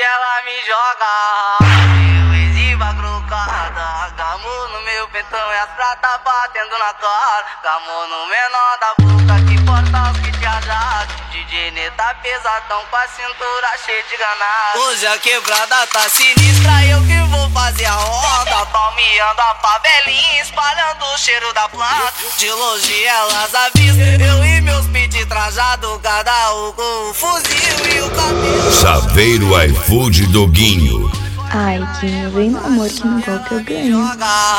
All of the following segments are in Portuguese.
ela me joga, eu exiba grocada. Gamou no meu peitão e as pratas batendo na cara. Gamou no menor da boca que porta os que te ajudam. DJ Neta pesadão com a cintura cheia de ganado. Hoje a quebrada tá sinistra, eu que vou fazer a roda. Palmeando a favelinha, espalhando o cheiro da planta. De longe elas avisam, eu e meus pit trajado, cada um com o fuzil e o cabelo. Saveiro iFood Doguinho. Ai, Guinho, vem no amor que no golpe eu ganho.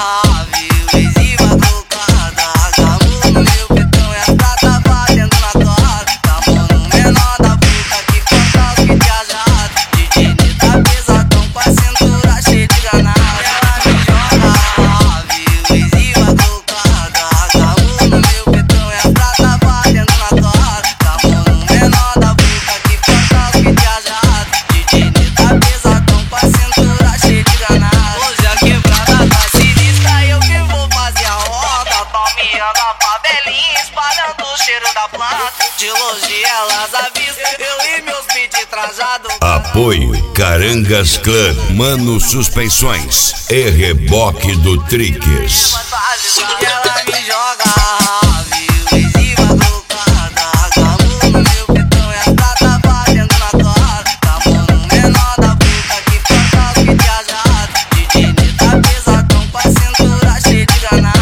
Espalhando o cheiro da planta. De longe elas avisam, eu e meus beats trajado. Apoio Carangas Clã, Mano Suspensões e Reboque do Triques. Ela me joga, viu, exiba trocada. Gamou no meu peitão e as pratas batendo na cara. Gamou no menor da boca que porta os que te ajudam. DJ Neta pesadão com a cintura cheia de ganado.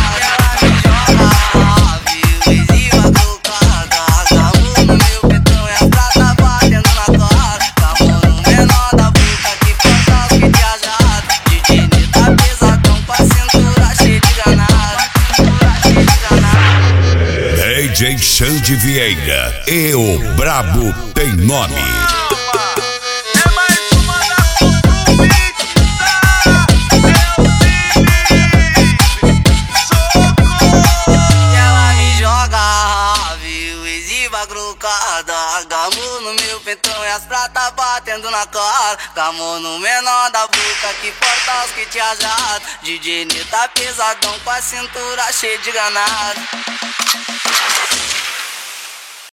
DJ Xande Vieira e o Brabo tem nome. É mais uma da Fluid, ela me joga, viu, exiba grocada. Gamou no meu peitão e as pratas batendo na cara. Gamou no menor da boca que porta os que te ajudam. DJ Neta pesadão com a cintura cheia de ganado.